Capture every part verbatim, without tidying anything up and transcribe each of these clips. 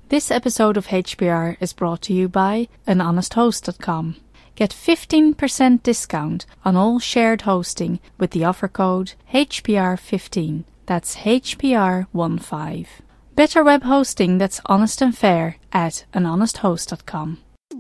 This episode of H P R is brought to you by an honest host dot com. Get fifteen percent discount on all shared hosting with the offer code H P R fifteen. That's H P R fifteen. Better web hosting that's honest and fair at an honest host dot com.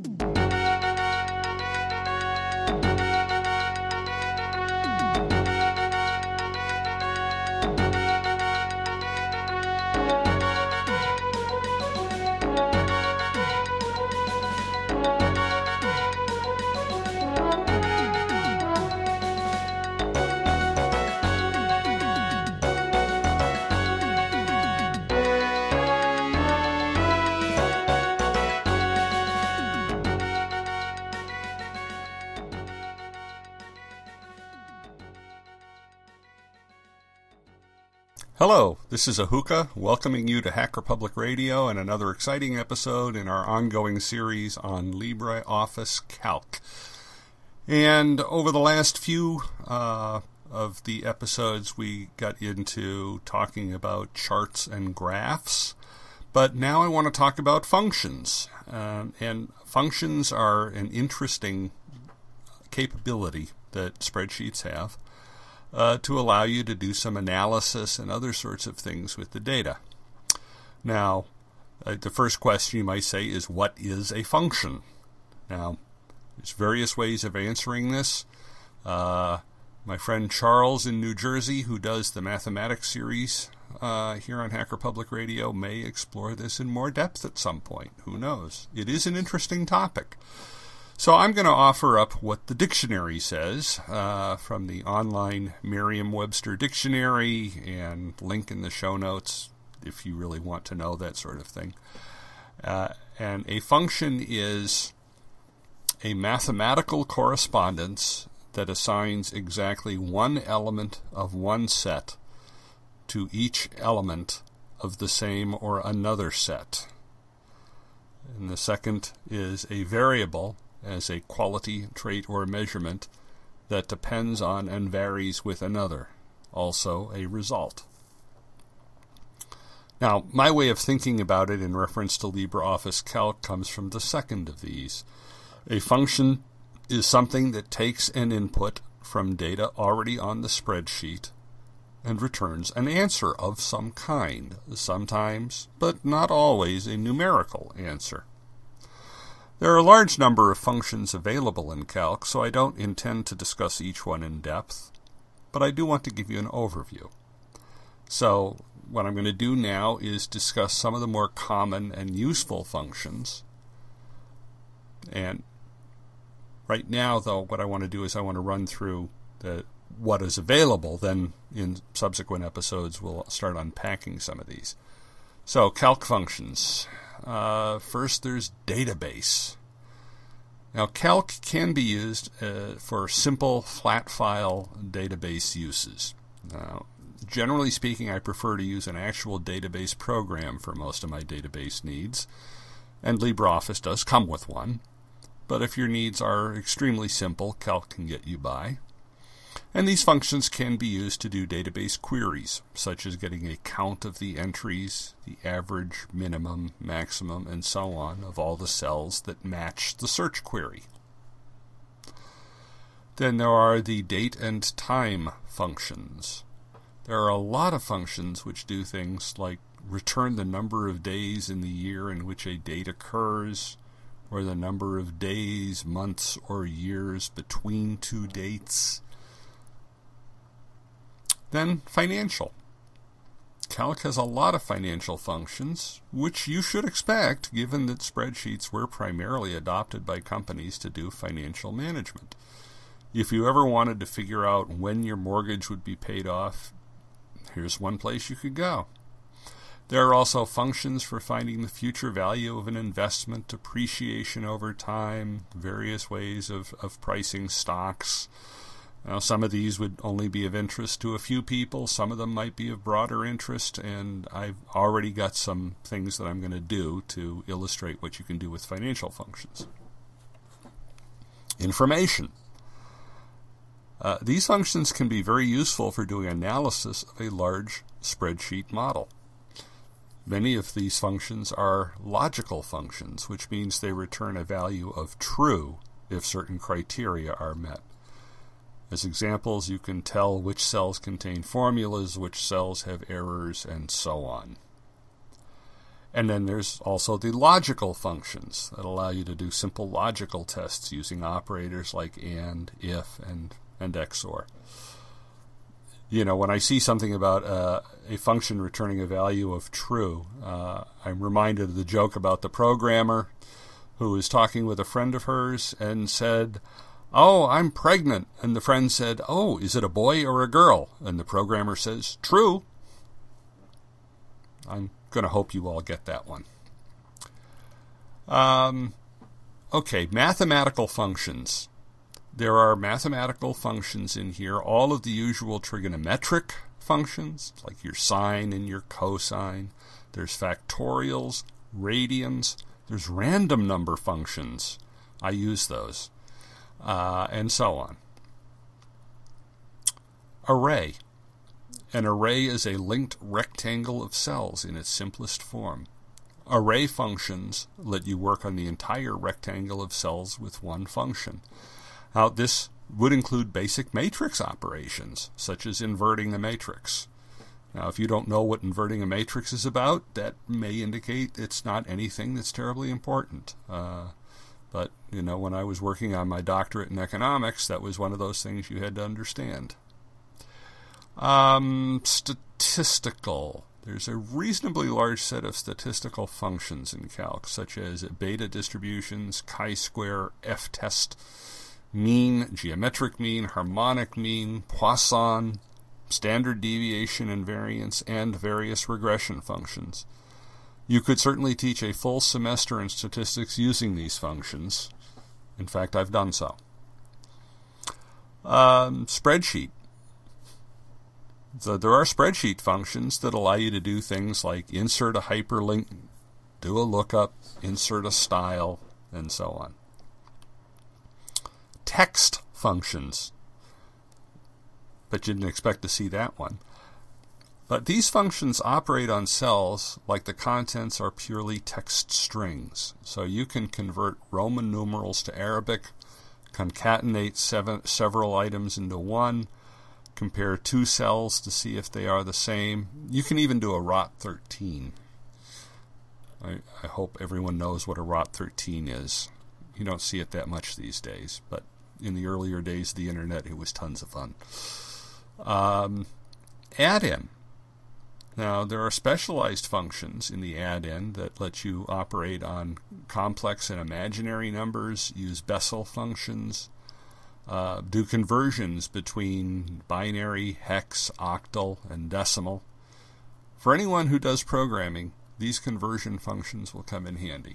Hello, this is Ahuka, welcoming you to Hacker Public Radio and another exciting episode in our ongoing series on LibreOffice Calc. And over the last few uh, of the episodes, we got into talking about charts and graphs, but now I want to talk about functions. Um, and functions are an interesting capability that spreadsheets have. Uh, to allow you to do some analysis and other sorts of things with the data. Now, uh, the first question you might say is, what is a function? Now, there's various ways of answering this. Uh, my friend Charles in New Jersey, who does the mathematics series uh, here on Hacker Public Radio, may explore this in more depth at some point. Who knows? It is an interesting topic. So I'm going to offer up what the dictionary says uh, from the online Merriam-Webster dictionary, and link in the show notes if you really want to know that sort of thing. Uh, and a function is a mathematical correspondence that assigns exactly one element of one set to each element of the same or another set. And the second is a variable as a quality, trait, or measurement that depends on and varies with another, also a result. Now, my way of thinking about it in reference to LibreOffice Calc comes from the second of these. A function is something that takes an input from data already on the spreadsheet and returns an answer of some kind, sometimes, but not always, a numerical answer. There are a large number of functions available in Calc, so I don't intend to discuss each one in depth, but I do want to give you an overview. So what I'm going to do now is discuss some of the more common and useful functions. And right now, though, what I want to do is I want to run through the, what is available. Then in subsequent episodes, we'll start unpacking some of these. So Calc functions. Uh, first, there's database. Now, Calc can be used uh, for simple flat file database uses. Now, generally speaking, I prefer to use an actual database program for most of my database needs, and LibreOffice does come with one. But if your needs are extremely simple, Calc can get you by. And these functions can be used to do database queries, such as getting a count of the entries, the average, minimum, maximum, and so on of all the cells that match the search query. Then there are the date and time functions. There are a lot of functions which do things like return the number of days in the year in which a date occurs, or the number of days, months, or years between two dates. Then financial. Calc has a lot of financial functions, which you should expect given that spreadsheets were primarily adopted by companies to do financial management. If you ever wanted to figure out when your mortgage would be paid off, here's one place you could go. There are also functions for finding the future value of an investment, appreciation over time, various ways of, of pricing stocks. Now, some of these would only be of interest to a few people. Some of them might be of broader interest, and I've already got some things that I'm going to do to illustrate what you can do with financial functions. Information. Uh, these functions can be very useful for doing analysis of a large spreadsheet model. Many of these functions are logical functions, which means they return a value of true if certain criteria are met. As examples, you can tell which cells contain formulas, which cells have errors, and so on. And then there's also the logical functions that allow you to do simple logical tests using operators like AND, IF, and, and X O R. You know, when I see something about uh, a function returning a value of true, uh, I'm reminded of the joke about the programmer who was talking with a friend of hers and said, "Oh, I'm pregnant." And the friend said, "Oh, is it a boy or a girl?" And the programmer says, "True." I'm going to hope you all get that one. Um, okay, mathematical functions. There are mathematical functions in here, all of the usual trigonometric functions, like your sine and your cosine. There's factorials, radians. There's random number functions. I use those. Uh, and so on. Array. An array is a linked rectangle of cells in its simplest form. Array functions let you work on the entire rectangle of cells with one function. Now, this would include basic matrix operations, such as inverting a matrix. Now, if you don't know what inverting a matrix is about, that may indicate it's not anything that's terribly important. Uh, but, you know, when I was working on my doctorate in economics, that was one of those things you had to understand. Um, statistical. There's a reasonably large set of statistical functions in calc, such as beta distributions, chi-square, f-test, mean, geometric mean, harmonic mean, Poisson, standard deviation and variance, and various regression functions. You could certainly teach a full semester in statistics using these functions. In fact, I've done so. Um, spreadsheet. So there are spreadsheet functions that allow you to do things like insert a hyperlink, do a lookup, insert a style, and so on. Text functions. But you didn't expect to see that one. But these functions operate on cells like the contents are purely text strings. So you can convert Roman numerals to Arabic, concatenate seven, several items into one, compare two cells to see if they are the same. You can even do a R O T thirteen. I, I hope everyone knows what a R O T thirteen is. You don't see it that much these days, but in the earlier days of the internet, it was tons of fun. Um, add-in. Now, there are specialized functions in the add-in that let you operate on complex and imaginary numbers, use Bessel functions, uh, do conversions between binary, hex, octal, and decimal. For anyone who does programming, these conversion functions will come in handy.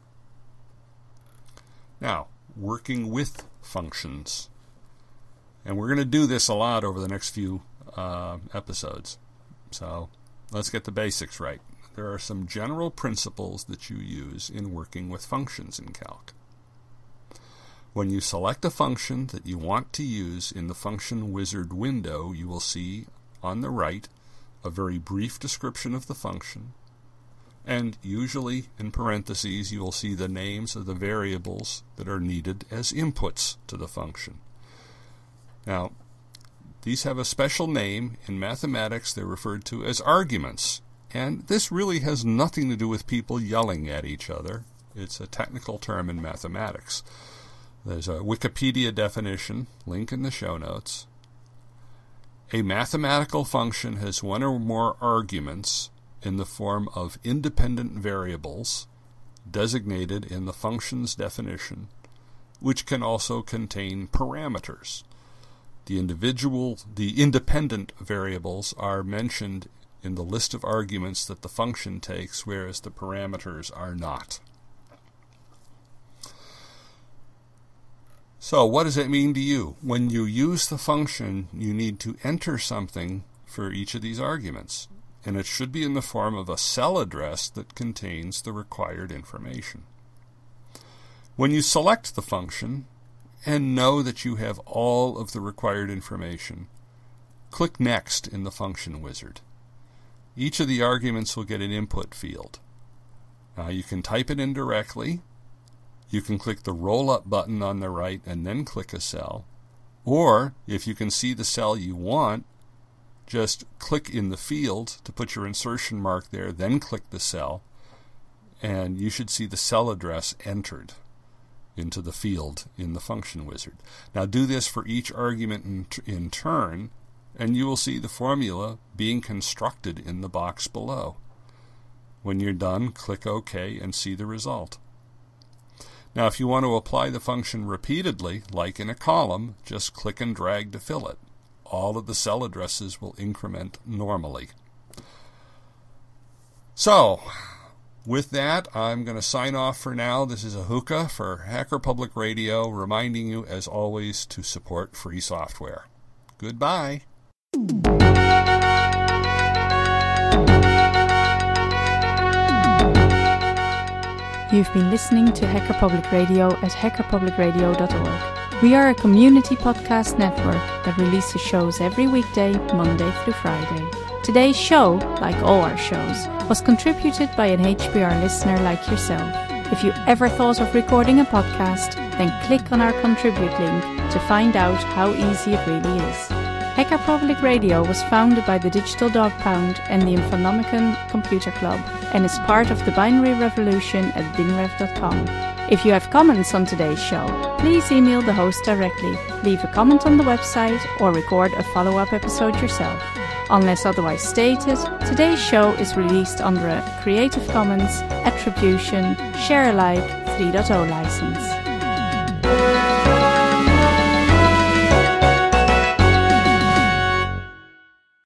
Now, working with functions. And we're going to do this a lot over the next few uh, episodes. So let's get the basics right. There are some general principles that you use in working with functions in calc. When you select a function that you want to use in the function wizard window, you will see on the right a very brief description of the function. And usually, in parentheses, you will see the names of the variables that are needed as inputs to the function. Now, these have a special name. In mathematics, they're referred to as arguments. And this really has nothing to do with people yelling at each other. It's a technical term in mathematics. There's a Wikipedia definition, link in the show notes. A mathematical function has one or more arguments in the form of independent variables designated in the function's definition, which can also contain parameters. The individual, the independent variables are mentioned in the list of arguments that the function takes, whereas the parameters are not. So what does it mean to you? When you use the function, you need to enter something for each of these arguments, and it should be in the form of a cell address that contains the required information. When you select the function and know that you have all of the required information, click Next in the function wizard. each of the arguments will get an input field. Now you can type it in directly. You can click the roll-up button on the right and then click a cell. Or, if you can see the cell you want, just click in the field to put your insertion mark there, then click the cell, and you should see the cell address entered into the field in the function wizard. Now do this for each argument in, in turn, and you will see the formula being constructed in the box below. When you're done, click OK and see the result. Now if you want to apply the function repeatedly, like in a column, just click and drag to fill it. All of the cell addresses will increment normally. So, with that, I'm going to sign off for now. This is Ahuka for Hacker Public Radio, reminding you, as always, to support free software. Goodbye. You've been listening to Hacker Public Radio at hacker public radio dot org. We are a community podcast network that releases shows every weekday, Monday through Friday. Today's show, like all our shows, was contributed by an H P R listener like yourself. If you ever thought of recording a podcast, then click on our Contribute link to find out how easy it really is. Hacker Public Radio was founded by the Digital Dog Pound and the Infonomicon Computer Club and is part of the Binary Revolution at binrev dot com. If you have comments on today's show, please email the host directly, leave a comment on the website, or record a follow-up episode yourself. Unless otherwise stated, today's show is released under a Creative Commons Attribution Share Alike three point oh license.